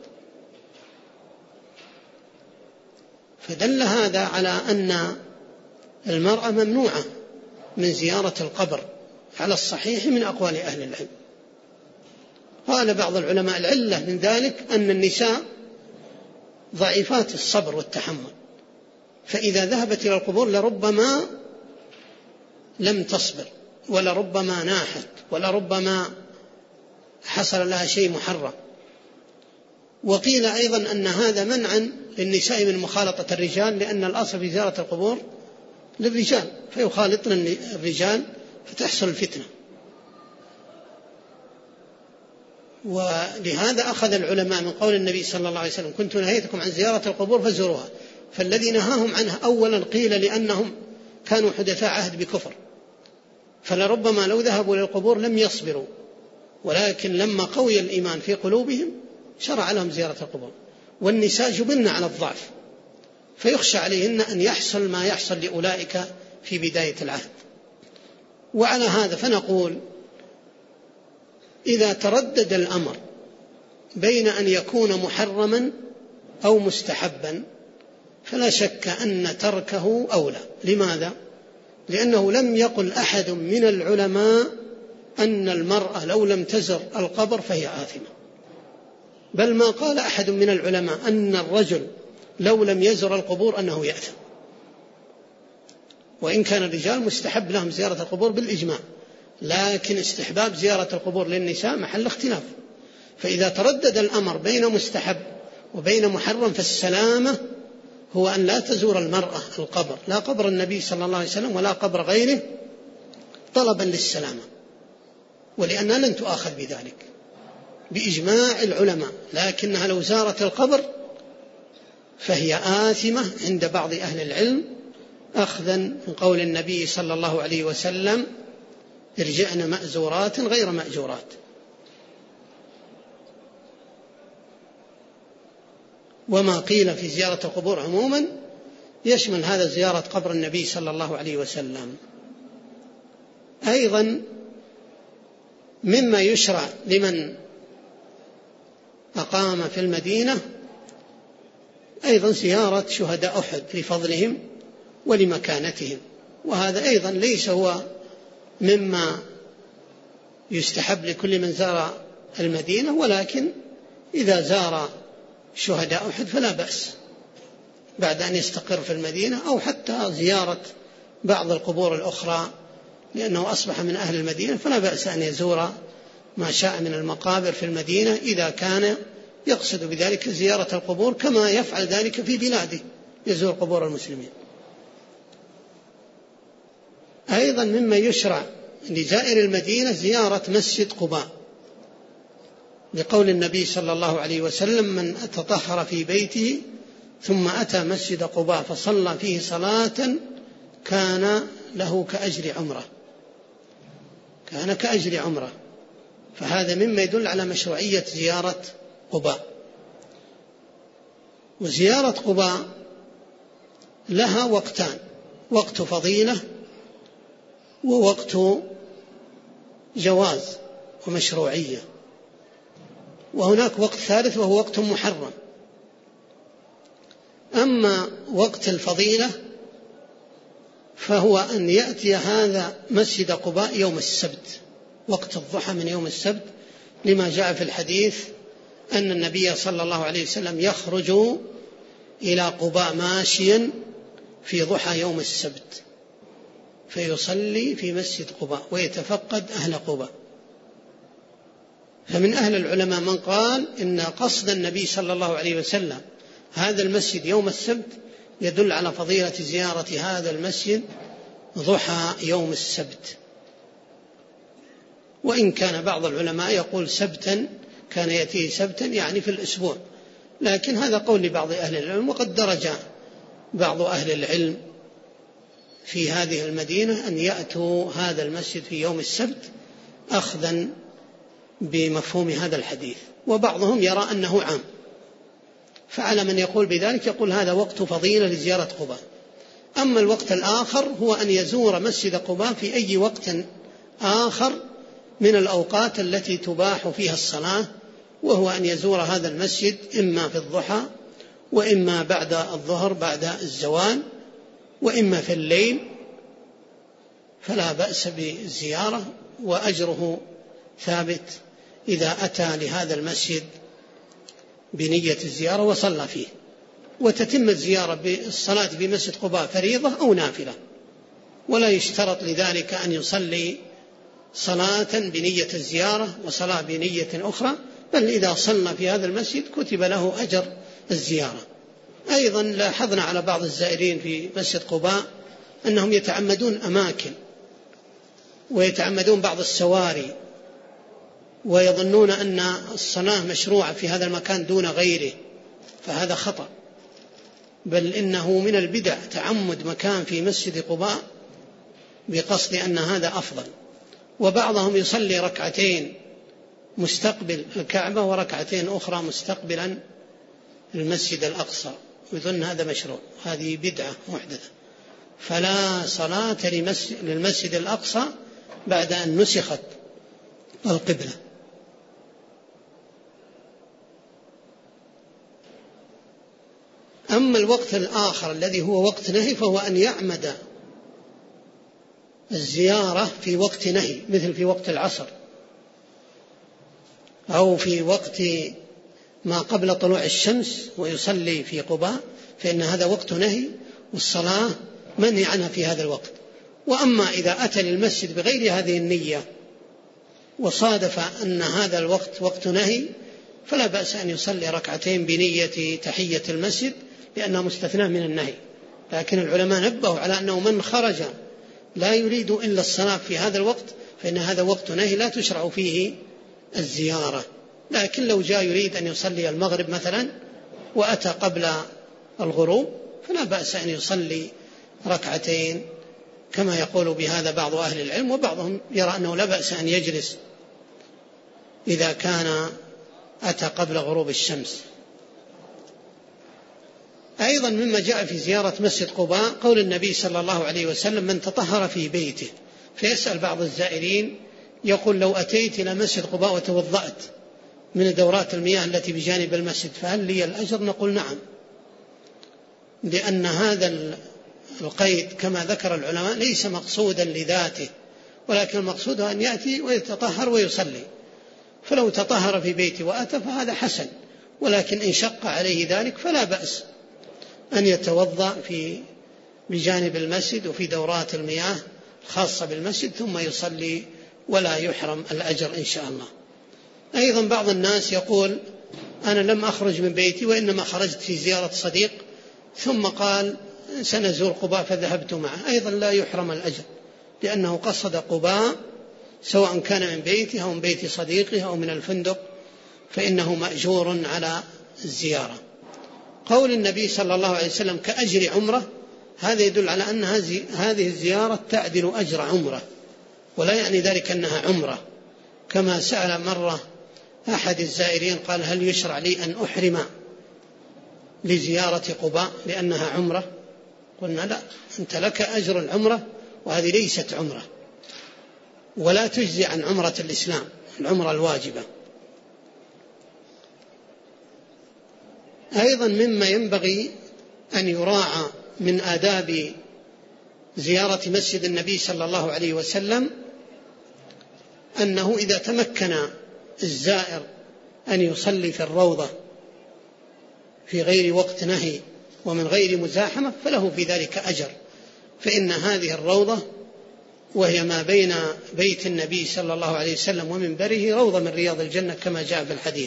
فدل هذا على أن المرأة ممنوعة من زيارة القبر على الصحيح من أقوال أهل العلم. قال بعض العلماء العلة من ذلك أن النساء ضعيفات الصبر والتحمل، فإذا ذهبت إلى القبور لربما لم تصبر، ولربما ناحت، ولربما حصل لها شيء محرم. وقيل أيضا أن هذا منعا للنساء من مخالطة الرجال، لأن الأصل في زيارة القبور للرجال فيخالطن الرجال فتحصل الفتنة. ولهذا أخذ العلماء من قول النبي صلى الله عليه وسلم كنت نهيتكم عن زيارة القبور فزوروها، فالذي نهاهم عنها أولا قيل لأنهم كانوا حدثاء عهد بكفر، فلربما لو ذهبوا للقبور لم يصبروا، ولكن لما قوي الإيمان في قلوبهم شرع لهم زيارة القبور. والنساء جبلن على الضعف، فيخشى عليهن أن يحصل ما يحصل لأولئك في بداية العهد. وعلى هذا فنقول إذا تردد الأمر بين أن يكون محرما أو مستحبا فلا شك أن تركه أولى. لماذا؟ لأنه لم يقل أحد من العلماء أن المرأة لو لم تزر القبر فهي آثمة، بل ما قال أحد من العلماء أن الرجل لو لم يزر القبور أنه يأثم، وإن كان الرجال مستحب لهم زيارة القبور بالإجماع، لكن استحباب زيارة القبور للنساء محل اختلاف. فإذا تردد الأمر بين مستحب وبين محرم فالسلامة هو أن لا تزور المرأة القبر، لا قبر النبي صلى الله عليه وسلم ولا قبر غيره، طلبا للسلامة، ولأنها لن تؤاخذ بذلك بإجماع العلماء. لكنها لو زارت القبر فهي آثمة عند بعض أهل العلم، أخذا من قول النبي صلى الله عليه وسلم ارجعن مأزورات غير مأجورات. وما قيل في زيارة القبور عموما يشمل هذا زيارة قبر النبي صلى الله عليه وسلم. أيضا مما يشرع لمن أقام في المدينة أيضا زيارة شهداء أحد لفضلهم ولمكانتهم، وهذا أيضا ليس هو مما يستحب لكل من زار المدينة، ولكن إذا زار شهداء أحد فلا بأس بعد أن يستقر في المدينة، أو حتى زيارة بعض القبور الأخرى، لأنه أصبح من أهل المدينة فلا بأس أن يزور ما شاء من المقابر في المدينة إذا كان يقصد بذلك زيارة القبور، كما يفعل ذلك في بلاده يزور قبور المسلمين. أيضا مما يشرع لزائر المدينة زيارة مسجد قباء، لقول النبي صلى الله عليه وسلم من تطهر في بيته ثم أتى مسجد قباء فصلى فيه صلاة كان له كأجر عمره، كان كأجر عمره. فهذا مما يدل على مشروعية زيارة قباء. وزيارة قباء لها وقتان، وقت فضيلة ووقت جواز ومشروعية، وهناك وقت ثالث وهو وقت محرم. أما وقت الفضيلة فهو أن يأتي هذا مسجد قباء يوم السبت، وقت الضحى من يوم السبت، لما جاء في الحديث أن النبي صلى الله عليه وسلم يخرج إلى قباء ماشيا في ضحى يوم السبت، فيصلي في مسجد قباء ويتفقد أهل قباء. فمن أهل العلماء من قال إن قصد النبي صلى الله عليه وسلم هذا المسجد يوم السبت يدل على فضيلة زيارة هذا المسجد ضحى يوم السبت، وإن كان بعض العلماء يقول سبتا، كان يأتيه سبتا يعني في الأسبوع، لكن هذا قول لبعض أهل العلم. وقد درج بعض أهل العلم في هذه المدينة أن يأتوا هذا المسجد في يوم السبت أخذا بمفهوم هذا الحديث، وبعضهم يرى أنه عام. فعلى من يقول بذلك يقول هذا وقت فضيلة لزيارة قباء. أما الوقت الآخر هو أن يزور مسجد قباء في أي وقت آخر من الأوقات التي تباح فيها الصلاة، وهو أن يزور هذا المسجد إما في الضحى وإما بعد الظهر بعد الزوال وإما في الليل، فلا بأس بالزيارة، وأجره ثابت إذا أتى لهذا المسجد بنية الزيارة وصلى فيه. وتتم الزيارة بالصلاة في مسجد قباء فريضة أو نافلة، ولا يشترط لذلك أن يصلي صلاة بنية الزيارة وصلاة بنية أخرى، بل إذا صلى في هذا المسجد كتب له أجر الزيارة. أيضا لاحظنا على بعض الزائرين في مسجد قباء أنهم يتعمدون أماكن ويتعمدون بعض السواري، ويظنون أن الصلاة مشروعة في هذا المكان دون غيره، فهذا خطأ، بل إنه من البدع تعمد مكان في مسجد قباء بقصد أن هذا أفضل. وبعضهم يصلي ركعتين مستقبل الكعبة وركعتين أخرى مستقبلا المسجد الأقصى، ويظن هذا مشروع. هذه بدعة محدثة، فلا صلاة للمسجد الأقصى بعد أن نسخت القبلة. أما الوقت الآخر الذي هو وقت نهي فهو أن يعمد الزيارة في وقت نهي، مثل في وقت العصر أو في وقت ما قبل طلوع الشمس ويصلي في قباء، فإن هذا وقت نهي والصلاة منهي عنها في هذا الوقت. وأما إذا أتى للمسجد بغير هذه النية وصادف أن هذا الوقت وقت نهي فلا بأس أن يصلي ركعتين بنية تحية المسجد لأنها مستثناة من النهي. لكن العلماء نبهوا على أنه من خرج لا يريد إلا الصلاة في هذا الوقت فإن هذا وقت نهي لا تشرع فيه الزيارة. لكن لو جاء يريد أن يصلي المغرب مثلا وأتى قبل الغروب فلا بأس أن يصلي ركعتين، كما يقول بهذا بعض أهل العلم، وبعضهم يرى أنه لا بأس أن يجلس إذا كان أتى قبل غروب الشمس. أيضا مما جاء في زيارة مسجد قباء قول النبي صلى الله عليه وسلم من تطهر في بيته. فيسأل بعض الزائرين يقول لو أتيت إلى مسجد قباء وتوضأت من دورات المياه التي بجانب المسجد فهل لي الأجر؟ نقول نعم، لأن هذا القيد كما ذكر العلماء ليس مقصودا لذاته، ولكن المقصود أن يأتي ويتطهر ويصلي. فلو تطهر في بيته وأتى فهذا حسن، ولكن إن شق عليه ذلك فلا بأس أن يتوضأ بجانب المسجد وفي دورات المياه خاصة بالمسجد ثم يصلي ولا يحرم الأجر إن شاء الله. أيضا بعض الناس يقول أنا لم أخرج من بيتي وإنما خرجت في زيارة صديق ثم قال سنزور قباء فذهبت معه، أيضا لا يحرم الأجر لأنه قصد قباء سواء كان من بيته أو من بيت صديقه أو من الفندق، فإنه مأجور على الزيارة. قول النبي صلى الله عليه وسلم كأجر عمرة هذا يدل على أن هذه الزيارة تعدل أجر عمرة، ولا يعني ذلك أنها عمرة. كما سأل مرة أحد الزائرين قال هل يشرع لي أن أحرم لزيارة قباء لأنها عمرة؟ قلنا لا، أنت لك أجر العمرة وهذه ليست عمرة، ولا تجزي عن عمرة الإسلام العمرة الواجبة. أيضا مما ينبغي أن يراعى من آداب زيارة مسجد النبي صلى الله عليه وسلم أنه إذا تمكن الزائر أن يصلي في الروضة في غير وقت نهي ومن غير مزاحمة فله في ذلك أجر، فإن هذه الروضة وهي ما بين بيت النبي صلى الله عليه وسلم ومنبره روضة من رياض الجنة كما جاء في الحديث.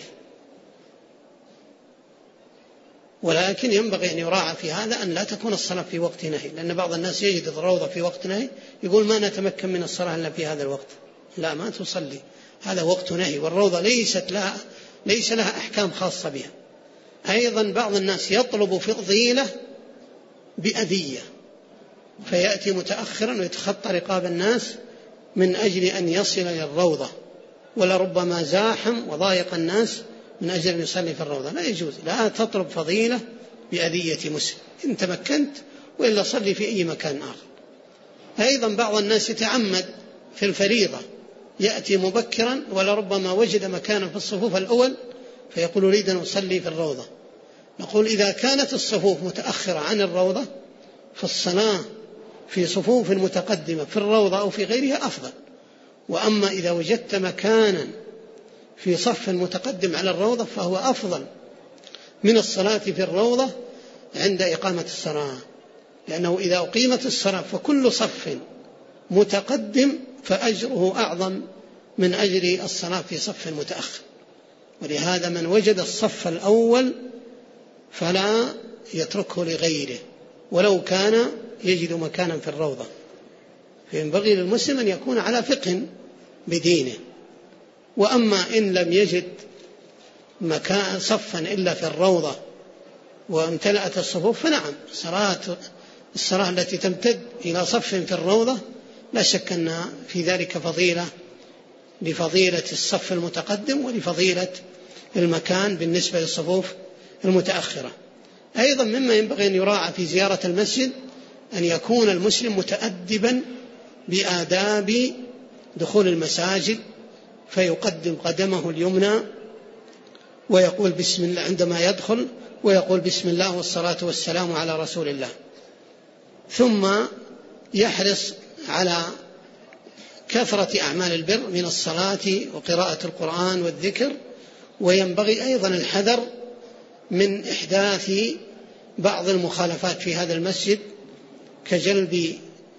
ولكن ينبغي أن يراعى في هذا أن لا تكون الصلاة في وقت نهي، لأن بعض الناس يجد الروضة في وقت نهي يقول ما نتمكن من الصلاة إلا في هذا الوقت. لا، ما تصلي، هذا وقت نهي، والروضة ليس لها أحكام خاصة بها. أيضا بعض الناس يطلب فضيلة بأذية، فيأتي متأخرا ويتخطى رقاب الناس من أجل أن يصل إلى الروضة، ولربما زاحم وضايق الناس من أجل أن يصلي في الروضة. لا يجوز، لا تطلب فضيلة بأذية مسلم، إن تمكنت، وإلا صلي في أي مكان آخر. أيضا بعض الناس يتعمد في الفريضة، يأتي مبكرا ولربما وجد مكانا في الصفوف الأول فيقول أريد أن أصلي في الروضة. نقول إذا كانت الصفوف متأخرة عن الروضة فالصلاة في صفوف متقدمة في الروضة أو في غيرها أفضل. وأما إذا وجدت مكانا في صف متقدم على الروضة فهو أفضل من الصلاة في الروضة عند إقامة الصلاة، لأنه إذا أقيمت الصلاة فكل صف متقدم فأجره أعظم من أجر الصلاة في صف متأخر. ولهذا من وجد الصف الأول فلا يتركه لغيره ولو كان يجد مكانا في الروضة. فينبغي للمسلم أن يكون على فقه بدينه. وأما إن لم يجد مكان صفا إلا في الروضة وامتلأت الصفوف فنعم، الصلاة التي تمتد إلى صف في الروضة لا شك أن في ذلك فضيلة، لفضيلة الصف المتقدم ولفضيلة المكان بالنسبة للصفوف المتأخرة. أيضا مما ينبغي أن يراعى في زيارة المسجد أن يكون المسلم متأدبا بآداب دخول المساجد، فيقدم قدمه اليمنى ويقول بسم الله عندما يدخل، ويقول بسم الله والصلاة والسلام على رسول الله، ثم يحرص على كثرة أعمال البر من الصلاة وقراءة القرآن والذكر. وينبغي أيضا الحذر من إحداث بعض المخالفات في هذا المسجد كجلب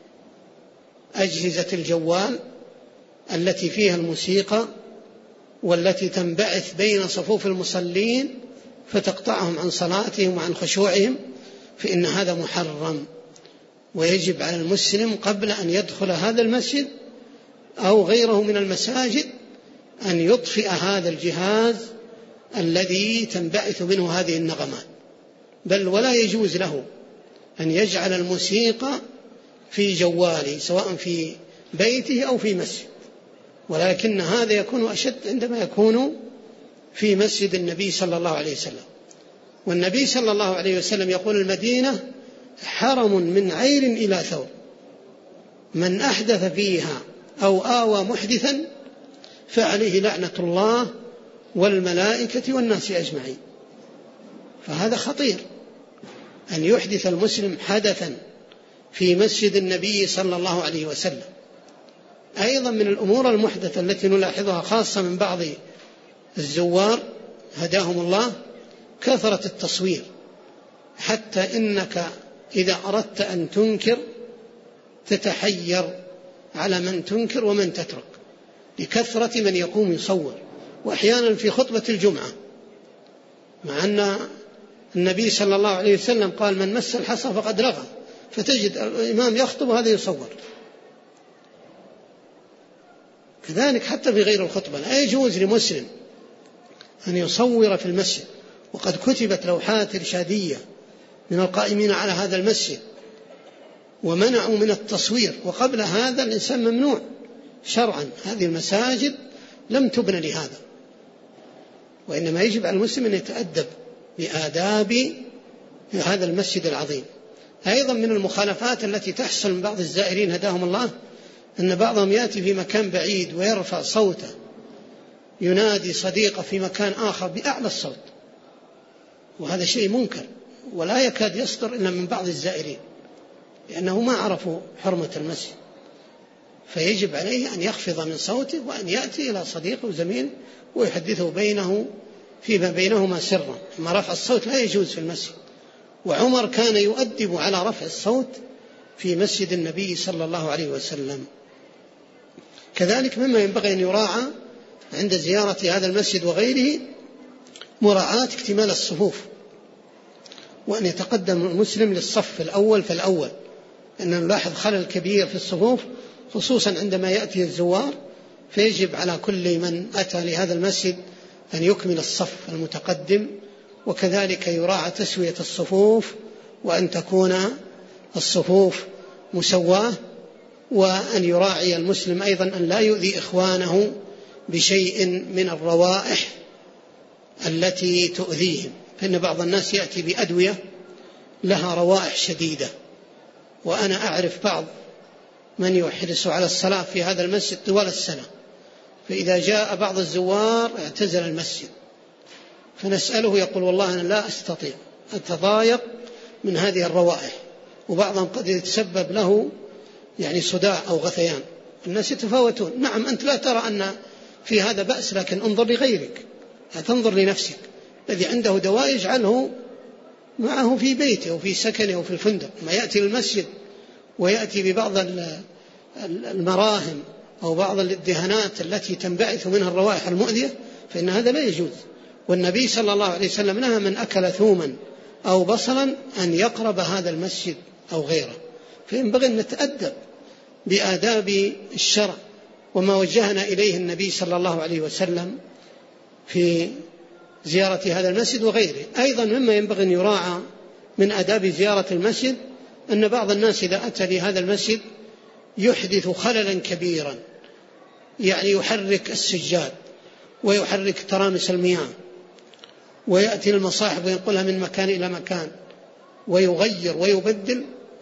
أجهزة الجوال التي فيها الموسيقى والتي تنبعث بين صفوف المصلين فتقطعهم عن صلاتهم وعن خشوعهم، فإن هذا محرم. ويجب على المسلم قبل أن يدخل هذا المسجد أو غيره من المساجد أن يطفئ هذا الجهاز الذي تنبعث منه هذه النغمات، بل ولا يجوز له أن يجعل الموسيقى في جواله سواء في بيته أو في مسجد، ولكن هذا يكون أشد عندما يكون في مسجد النبي صلى الله عليه وسلم. والنبي صلى الله عليه وسلم يقول المدينة حرم من عير إلى ثور، من أحدث فيها أو آوى محدثا فعليه لعنة الله والملائكة والناس أجمعين. فهذا خطير أن يحدث المسلم حدثا في مسجد النبي صلى الله عليه وسلم. أيضا من الأمور المحدثة التي نلاحظها خاصة من بعض الزوار هداهم الله كثرة التصوير، حتى إنك إذا أردت أن تنكر تتحير على من تنكر ومن تترك لكثرة من يقوم يصور. وأحيانا في خطبة الجمعة، مع أن النبي صلى الله عليه وسلم قال من مس الحصى فقد لغى، فتجد الإمام يخطب وهذا يصور. كذلك حتى في غير الخطبة لا يجوز لمسلم أن يصور في المسجد، وقد كتبت لوحات إرشادية من القائمين على هذا المسجد ومنعوا من التصوير. وقبل هذا الإنسان ممنوع شرعا، هذه المساجد لم تبنى لهذا، وإنما يجب على المسلم أن يتأدب بآداب هذا المسجد العظيم. أيضا من المخالفات التي تحصل من بعض الزائرين هداهم الله أن بعضهم يأتي في مكان بعيد ويرفع صوته ينادي صديقه في مكان آخر بأعلى الصوت، وهذا شيء منكر ولا يكاد يصدر إلا من بعض الزائرين، لأنه ما عرفوا حرمة المسجد. فيجب عليه أن يخفض من صوته وأن يأتي إلى صديقه وزميله ويحدثه فيما بينهما سرا. أما رفع الصوت لا يجوز في المسجد. وعمر كان يؤدب على رفع الصوت في مسجد النبي صلى الله عليه وسلم. كذلك مما ينبغي أن يراعى عند زيارة هذا المسجد وغيره مراعاة اكتمال الصفوف، وأن يتقدم المسلم للصف الأول فالأول، أن نلاحظ خلل كبير في الصفوف خصوصا عندما يأتي الزوار، فيجب على كل من أتى لهذا المسجد أن يكمل الصف المتقدم. وكذلك يراعى تسوية الصفوف، وأن تكون الصفوف مسواة، وأن يراعي المسلم أيضا أن لا يؤذي إخوانه بشيء من الروائح التي تؤذيهم، فإن بعض الناس يأتي بأدوية لها روائح شديدة، وأنا أعرف بعض من يحرص على الصلاة في هذا المسجد طوال السنة، فإذا جاء بعض الزوار اعتزل المسجد، فنسأله يقول والله أنا لا أستطيع أتضايق من هذه الروائح، وبعضهم قد يتسبب له يعني صداع أو غثيان. الناس يتفاوتون، نعم أنت لا ترى أن في هذا بأس، لكن انظر لغيرك، تنظر لنفسك. الذي عنده دواء يجعله معه في بيته وفي سكنه وفي الفندق، ما يأتي للمسجد ويأتي ببعض المراهم أو بعض الدهانات التي تنبعث منها الروائح المؤذية، فإن هذا لا يجوز. والنبي صلى الله عليه وسلم نهى من أكل ثوما أو بصلا أن يقرب هذا المسجد أو غيره، فينبغي أن نتأدب بآداب الشرع وما وجهنا إليه النبي صلى الله عليه وسلم في زيارة هذا المسجد وغيره. أيضا مما ينبغي أن يراعى من آداب زيارة المسجد أن بعض الناس إذا أتى لهذا المسجد يحدث خللا كبيرا، يعني يحرك السجاد ويحرك ترامس المياه ويأتي المصاحف وينقلها من مكان إلى مكان ويغير ويبدل،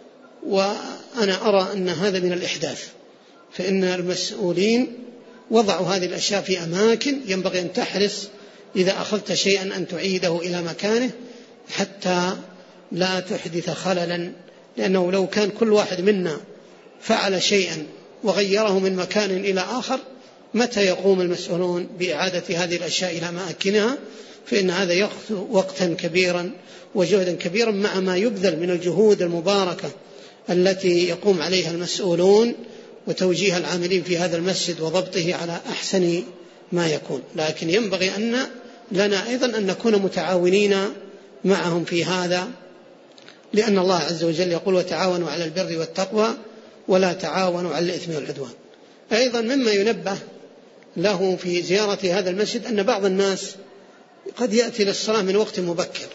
وأنا أرى أن هذا من الإحداث، فإن المسؤولين وضعوا هذه الأشياء في أماكن ينبغي أن تحرص إذا أخذت شيئا أن تعيده إلى مكانه حتى لا تحدث خللا، لأنه لو كان كل واحد منا فعل شيئا وغيره من مكان إلى آخر، متى يقوم المسؤولون بإعادة هذه الأشياء إلى أماكنها؟ فإن هذا يأخذ وقتا كبيرا وجهدا كبيرا، مع ما يبذل من الجهود المباركة التي يقوم عليها المسؤولون وتوجيه العاملين في هذا المسجد وضبطه على أحسن ما يكون. لكن ينبغي أن لنا أيضا أن نكون متعاونين معهم في هذا، لأن الله عز وجل يقول وتعاونوا على البر والتقوى ولا تعاونوا على الإثم والعدوان. أيضا مما ينبه له في زيارة هذا المسجد أن بعض الناس قد يأتي للصلاة من وقت مبكر،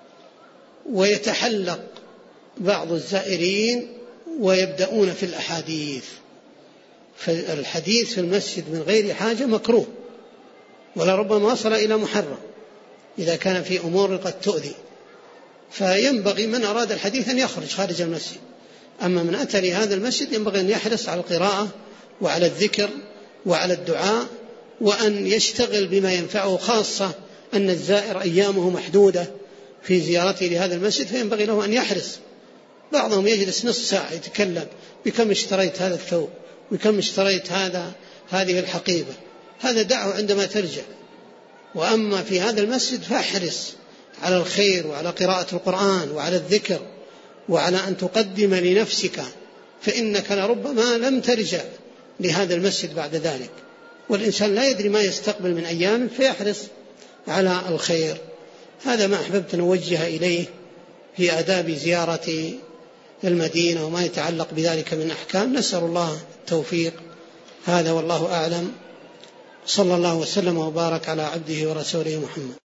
ويتحلق بعض الزائرين ويبدأون في الأحاديث، فالحديث في المسجد من غير حاجة مكروه، ولربما وصل إلى محرم إذا كان في أمور قد تؤذي، فينبغي من أراد الحديث أن يخرج خارج المسجد. أما من أتى لهذا المسجد ينبغي أن يحرص على القراءة وعلى الذكر وعلى الدعاء، وأن يشتغل بما ينفعه، خاصة أن الزائر أيامه محدودة في زيارته لهذا المسجد، فينبغي له أن يحرص. بعضهم يجلس نصف ساعة يتكلم بكم اشتريت هذا الثوب وكم اشتريت هذه الحقيبة، هذا دعه عندما ترجع. وأما في هذا المسجد فاحرص على الخير وعلى قراءة القرآن وعلى الذكر وعلى أن تقدم لنفسك، فإنك لربما لم ترجع لهذا المسجد بعد ذلك، والإنسان لا يدري ما يستقبل من أيام، فيحرص على الخير. هذا ما أحببت أن أوجه إليه في آداب زيارة المدينة وما يتعلق بذلك من أحكام. نسأل الله التوفيق. هذا والله أعلم، صلى الله وسلم وبارك على عبده ورسوله محمد.